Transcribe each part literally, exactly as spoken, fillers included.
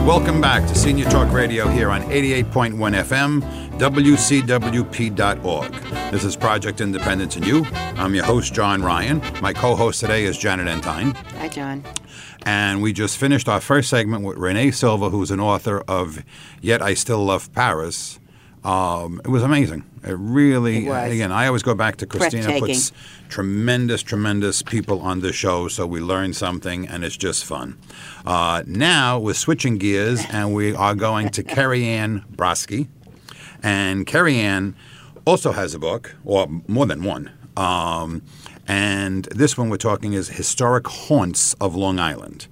Welcome back to Senior Talk Radio here on eighty-eight point one F M, W C W P dot org. This is Project Independence and You. I'm your host, John Ryan. My co-host today is Janet Entine. Hi, John. And we just finished our first segment with Renee Silva, who's an author of Yet I Still Love Paris. Um, it was amazing. It really, it was. again, I always go back to Christina puts tremendous, tremendous people on the show, so we learn something, and it's just fun. Uh, now we're switching gears, and we are going to Carrie Ann Brodsky. And Carrie Ann also has a book, or more than one. Um, and this one we're talking is Historic Haunts of Long Island.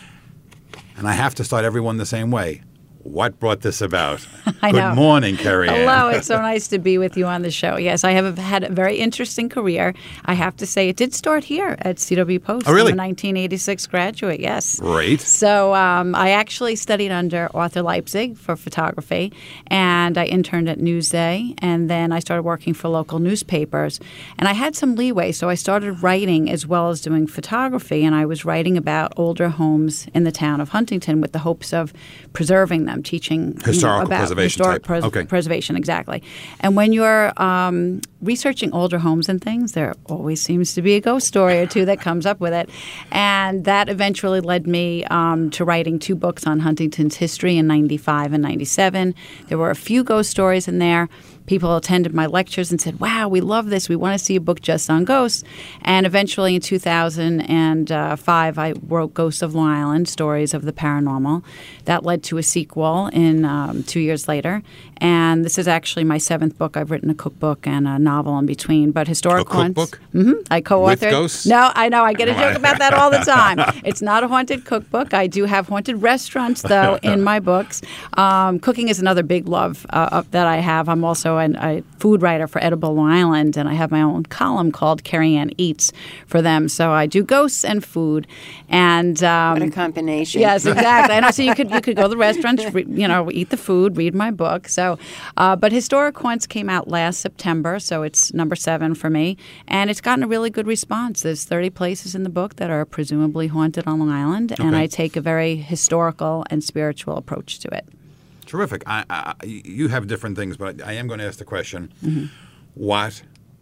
And I have to start everyone the same way. What brought this about? I Good know. morning, Carrie Ann. Hello. It's so nice to be with you on the show. Yes, I have had a very interesting career. I have to say it did start here at C W Post. Oh, really? I'm a nineteen eighty-six graduate, yes. Great. So um, I actually studied under Arthur Leipzig for photography, and I interned at Newsday, and then I started working for local newspapers. And I had some leeway, so I started writing as well as doing photography, and I was writing about older homes in the town of Huntington with the hopes of preserving them. Teaching Historical you know, about preservation historic type. pres- Okay. preservation, exactly. And when you're um, researching older homes and things, there always seems to be a ghost story or two that comes up with it. And that eventually led me um, to writing two books on Huntington's history in ninety-five and ninety-seven. There were a few ghost stories in there. People attended my lectures and said, wow, we love this. We want to see a book just on ghosts. And eventually in two thousand five, I wrote Ghosts of Long Island, Stories of the Paranormal. That led to a sequel in um, two years later. And this is actually my seventh book. I've written a cookbook and a novel in between. But historic A haunts. cookbook? Mm-hmm. I co-authored. With ghosts? No, I know. I get a joke about that all the time. It's not a haunted cookbook. I do have haunted restaurants, though, in my books. Um, cooking is another big love uh, that I have. I'm also an, a food writer for Edible Long Island, and I have my own column called Carrie Ann Eats for them. So I do ghosts and food. And um, What a combination. Yes, exactly. I know. So you could you could go to the restaurant, re, you know, eat the food, read my book. So, uh, but Historic Haunts came out last September, so it's number seven for me, and it's gotten a really good response. There's thirty places in the book that are presumably haunted on Long Island, and Okay. I take a very historical and spiritual approach to it. Terrific. I, I, you have different things, but I am going to ask the question, Mm-hmm. what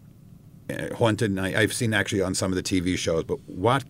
uh, haunted, and I, I've seen actually on some of the T V shows, but what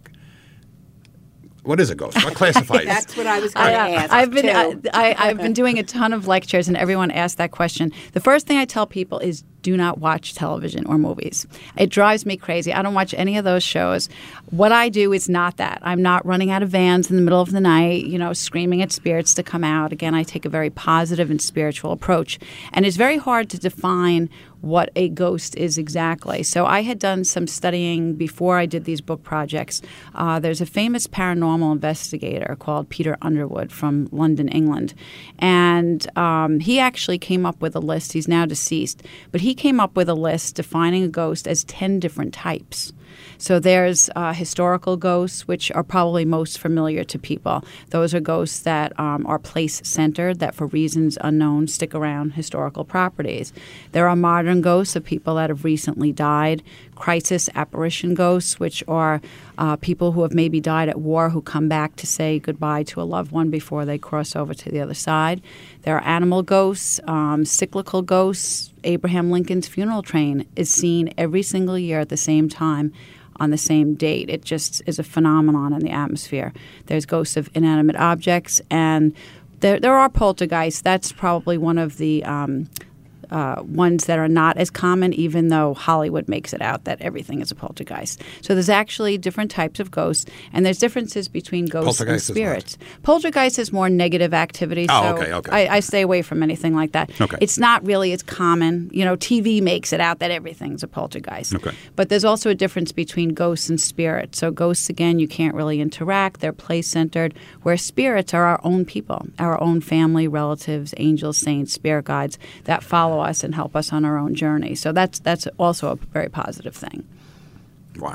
what is a ghost? What classifies? That's what I was going to I, ask, I've been too. I, I've been doing a ton of lectures, and everyone asks that question. The first thing I tell people is, do not watch television or movies. It drives me crazy. I don't watch any of those shows. What I do is not that. I'm not running out of vans in the middle of the night, you know, screaming at spirits to come out. Again, I take a very positive and spiritual approach. And it's very hard to define what a ghost is exactly. So I had done some studying before I did these book projects. Uh, there's a famous paranormal investigator called Peter Underwood from London, England. And um, he actually came up with a list. He's now deceased. But he came up with a list defining a ghost as ten different types. So there's uh, historical ghosts, which are probably most familiar to people. Those are ghosts that um, are place-centered, that for reasons unknown stick around historical properties. There are modern ghosts of people that have recently died, crisis apparition ghosts, which are uh, people who have maybe died at war who come back to say goodbye to a loved one before they cross over to the other side. There are animal ghosts, um, cyclical ghosts. Abraham Lincoln's funeral train is seen every single year at the same time on the same date. It just is a phenomenon in the atmosphere. There's ghosts of inanimate objects, and there there are poltergeists. That's probably one of the um, uh, ones that are not as common, even though Hollywood makes it out that everything is a poltergeist. So there's actually different types of ghosts, and there's differences between ghosts and Poltergeist is what? spirits. Poltergeist is more negative activity. Oh, so okay, okay. I, I stay away from anything like that. Okay. It's not really as common. You know, T V makes it out that everything's a poltergeist. Okay. But there's also a difference between ghosts and spirits. So ghosts, again, you can't really interact. They're place-centered, where spirits are our own people, our own family, relatives, angels, saints, spirit guides that follow us and help us on our own journey. So that's that's also a very positive thing. Wow.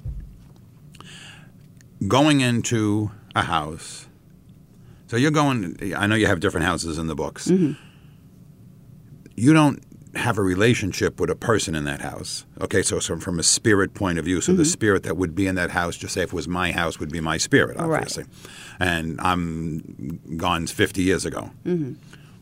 Going into a house. So you're going, I know you have different houses in the books. Mm-hmm. You don't have a relationship with a person in that house. Okay, so, so from a spirit point of view, so mm-hmm. the spirit that would be in that house, just say if it was my house, would be my spirit, obviously. Right. And I'm gone fifty years ago. Mm-hmm.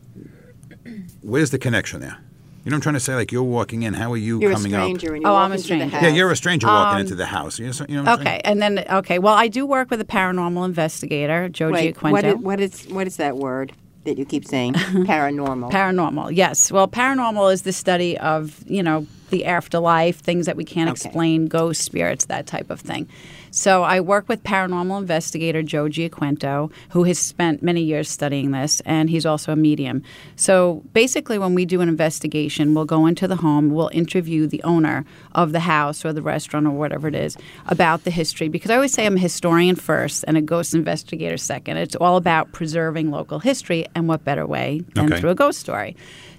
Where's the connection there? You know what I'm trying to say? Like, you're walking in. How are you you're coming up? You're a stranger. And you're oh, walking I'm a stranger. into the house. Yeah, you're a stranger walking um, into the house. You know, you know what I'm okay, saying? and then, okay. Well, I do work with a paranormal investigator, Joe Wait, Giaquinto. what is, what is what is that word that you keep saying? Paranormal. Paranormal, yes. Well, paranormal is the study of, you know, the afterlife, things that we can't Okay. explain, ghosts, spirits, that type of thing. So I work with paranormal investigator Joe Giaquinto, who has spent many years studying this, and he's also a medium. So basically when we do an investigation, we'll go into the home, we'll interview the owner of the house or the restaurant or whatever it is about the history. Because I always say I'm a historian first and a ghost investigator second. It's all about preserving local history, and what better way than Okay. through a ghost story.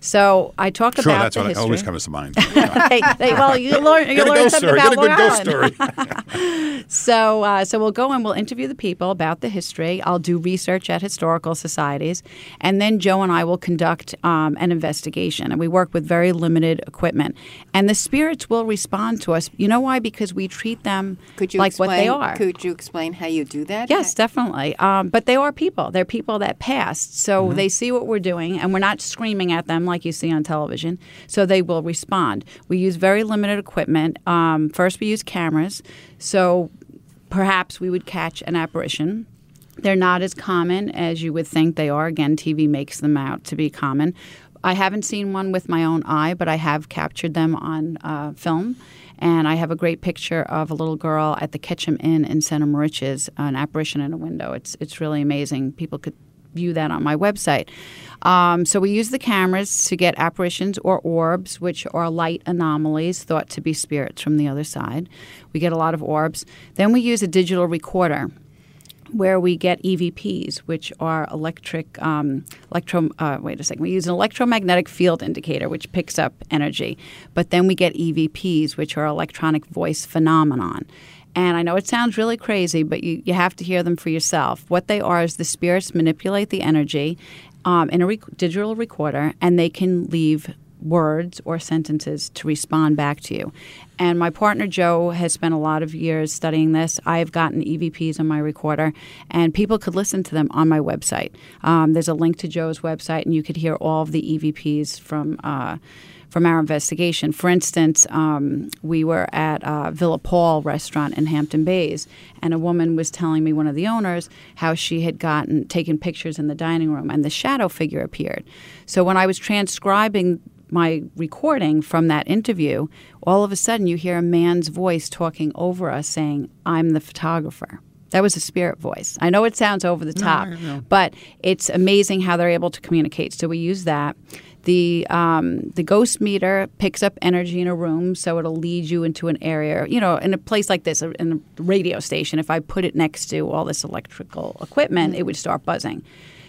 So I talk Sure, about that's the what history. always comes to mind. hey, hey, well, you learn, you Get a learn ghost something story. about Get a good Long ghost Island. story. So, uh, so we'll go and we'll interview the people about the history. I'll do research at historical societies, and then Joe and I will conduct um, an investigation. And we work with very limited equipment, and the spirits will respond to us. You know why? Because we treat them Could you like explain, what they are. Could you explain how you do that? Yes, definitely. Um, but they are people. They're people that passed. So mm-hmm. they see what we're doing, and we're not screaming at them like you see on television. So they will respond. We use very limited equipment. Um, first, we use cameras. So perhaps we would catch an apparition. They're not as common as you would think they are. Again, T V makes them out to be common. I haven't seen one with my own eye, but I have captured them on uh, film. And I have a great picture of a little girl at the Ketchum Inn in Center Moriches, an apparition in a window. It's it's really amazing. People could view that on my website. Um, so we use the cameras to get apparitions or orbs, which are light anomalies thought to be spirits from the other side. We get a lot of orbs. Then we use a digital recorder where we get E V Ps, which are electric, um, electro, uh, wait a second, we use an electromagnetic field indicator, which picks up energy. But then we get E V Ps, which are electronic voice phenomenon. And I know it sounds really crazy, but you, you have to hear them for yourself. What they are is the spirits manipulate the energy um, in a rec- digital recorder, and they can leave words or sentences to respond back to you. And my partner Joe has spent a lot of years studying this. I've gotten E V Ps on my recorder, and people could listen to them on my website. Um, there's a link to Joe's website, and you could hear all of the E V Ps from uh, from our investigation. For instance, um, we were at uh, Villa Paul restaurant in Hampton Bays, and a woman was telling me, one of the owners, how she had gotten taken pictures in the dining room, and the shadow figure appeared. So when I was transcribing my recording from that interview, all of a sudden you hear a man's voice talking over us saying, "I'm the photographer." That was a spirit voice. I know it sounds over the top, no, no, no. but it's amazing how they're able to communicate. So we use that. The um, the ghost meter picks up energy in a room, so it'll lead you into an area, you know, in a place like this, in a radio station. If I put it next to all this electrical equipment, it would start buzzing.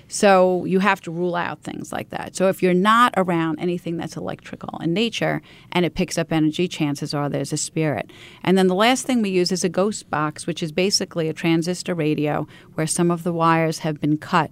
So you have to rule out things like that. So if you're not around anything that's electrical in nature and it picks up energy, chances are there's a spirit. And then the last thing we use is a ghost box, which is basically a transistor radio where some of the wires have been cut,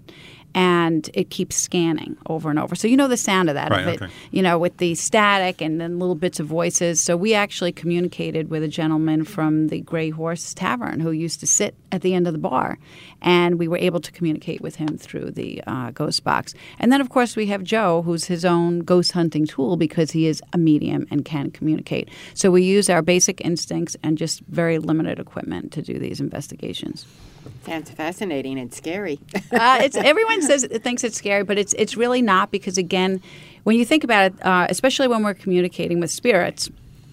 and it keeps scanning over and over. So you know the sound of that, right, of it, okay. you know, with the static and then little bits of voices. So we actually communicated with a gentleman from the Grey Horse Tavern who used to sit at the end of the bar, and we were able to communicate with him through the uh, ghost box. And then, of course, we have Joe, who's his own ghost hunting tool because he is a medium and can communicate. So we use our basic instincts and just very limited equipment to do these investigations. Sounds fascinating and scary. uh, it's everyone says it thinks it's scary, but it's it's really not, because again, when you think about it, uh, especially when we're communicating with spirits,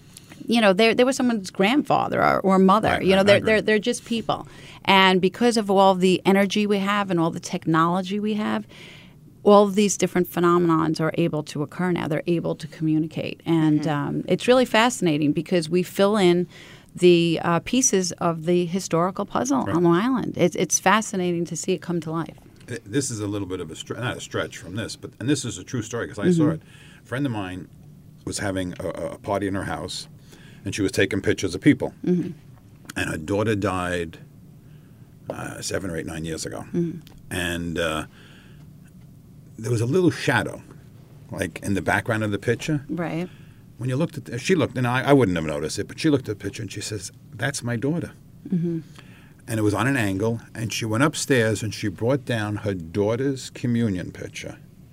you know, they they were someone's grandfather or, or mother. Right, you know, right, they're they're they're just people, and because of all the energy we have and all the technology we have, all of these different phenomenons are able to occur now. They're able to communicate, and mm-hmm. um, it's really fascinating because we fill in the uh, pieces of the historical puzzle right. on Long Island. It's it's fascinating to see it come to life. This is a little bit of a stre- not a stretch from this, but and this is a true story because I mm-hmm. saw it. A friend of mine was having a, a party in her house, and she was taking pictures of people. Mm-hmm. And her daughter died uh, seven or eight, nine years ago, mm-hmm. and uh, there was a little shadow like in the background of the picture. Right. When you looked at, the, she looked, and I, I wouldn't have noticed it, but she looked at the picture and she says, "That's my daughter." Mm-hmm. And it was on an angle, and she went upstairs and she brought down her daughter's communion picture.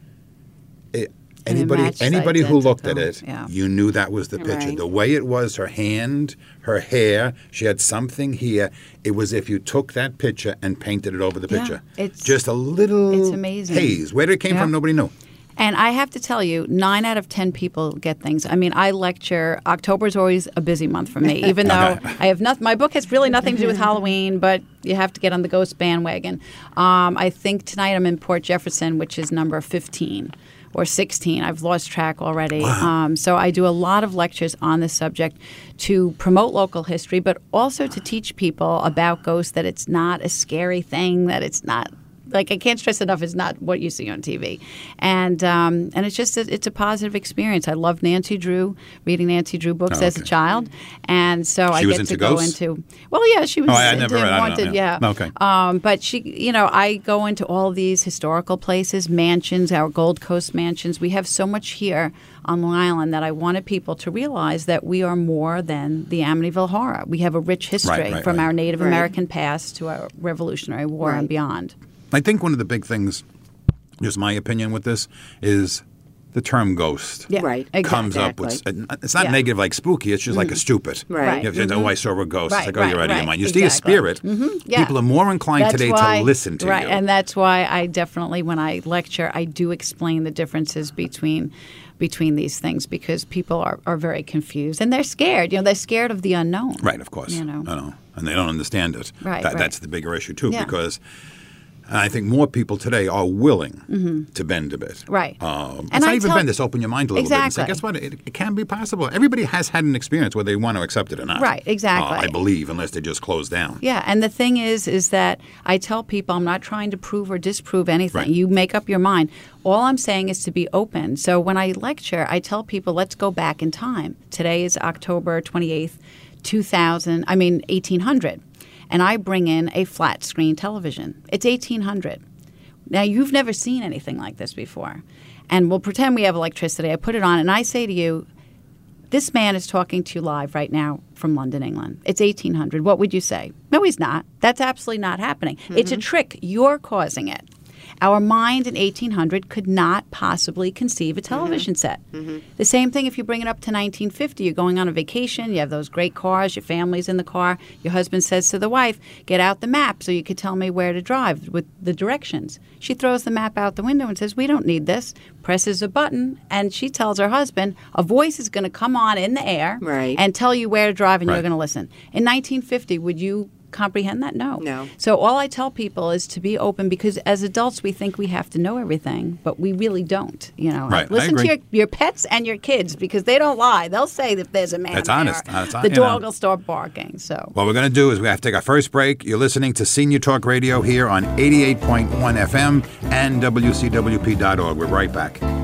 It, And it anybody, matched anybody who looked at identical, it, yeah. you knew that was the picture. Right. The way it was, her hand, her hair, she had something here. It was if you took that picture and painted it over the Yeah, picture. it's- just a little it's amazing. haze. Where did it came Yeah. from? Nobody knew. And I have to tell you, nine out of ten people get things. I mean, I lecture. October is always a busy month for me, even though I have nothing. My book has really nothing to do with Halloween, but you have to get on the ghost bandwagon. Um, I think tonight I'm in Port Jefferson, which is number fifteen or sixteen. I've lost track already. Wow. Um, so I do a lot of lectures on this subject to promote local history, but also to teach people about ghosts, that it's not a scary thing, that it's not. Like, I can't stress enough, it's not what you see on T V. And um, and it's just, a, it's a positive experience. I love Nancy Drew, reading Nancy Drew books Oh, as a okay. child. And so I She was get into to go ghosts? into, well, yeah, she was Oh, I into never read- I don't know, wanted, yeah. yeah. Okay. Um, but she, you know, I go into all these historical places, mansions, our Gold Coast mansions. We have so much here on Long Island that I wanted people to realize that we are more than the Amityville Horror. We have a rich history Right, right, from right. our Native Right. American past to our Revolutionary War and Right. beyond. I think one of the big things, just my opinion with this, is the term ghost. Yeah, Right. exactly. Comes up with, it's not Yeah. negative like spooky, it's just like a stupid. Right. You have to, oh, I saw a ghost. Right, it's like, oh, right, you're out of your right. mind. You see a Exactly. spirit. Yeah. People are more inclined That's today why- to listen to right, you. and that's why I definitely, when I lecture, I do explain the differences between between these things, because people are, are very confused and they're scared. You know, they're scared of the unknown. Right, of course. You know. I know. And they don't understand it. Right, That, right. That's the bigger issue, too, Yeah. because and I think more people today are willing to bend a bit. Right. Um, And it's not I even tell- bend, just open your mind a little bit and say, Exactly. guess what? It, it can be possible. Everybody has had an experience, whether they want to accept it or not. Right, exactly. Uh, I believe, unless they just close down. Yeah, and the thing is, is that I tell people I'm not trying to prove or disprove anything. Right. You make up your mind. All I'm saying is to be open. So when I lecture, I tell people, let's go back in time. Today is October twenty-eighth, two thousand, I mean, eighteen hundred. And I bring in a flat screen television. It's eighteen hundred. Now, you've never seen anything like this before. And we'll pretend we have electricity. I put it on, and I say to you, this man is talking to you live right now from London, England. It's eighteen hundred. What would you say? No, he's not. That's absolutely not happening. It's a trick. You're causing it. Our mind in eighteen hundred could not possibly conceive a television set. The same thing if you bring it up to nineteen fifty. You're going on a vacation. You have those great cars. Your family's in the car. Your husband says to the wife, get out the map so you could tell me where to drive with the directions. She throws the map out the window and says, we don't need this. Presses a button, and she tells her husband, a voice is going to come on in the air Right. and tell you where to drive, and Right. you're going to listen. In nineteen fifty, would you comprehend that? No. No. So all I tell people is to be open, because as adults we think we have to know everything, but we really don't. You know, Right, I listen to agree. your, your pets and your kids, because they don't lie. They'll say that there's a man That's there. honest. That's hon- the you dog know. will start barking. So What we're going to do is we have to take our first break. You're listening to Senior Talk Radio here on eighty-eight point one F M and W C W P dot org. We're right back.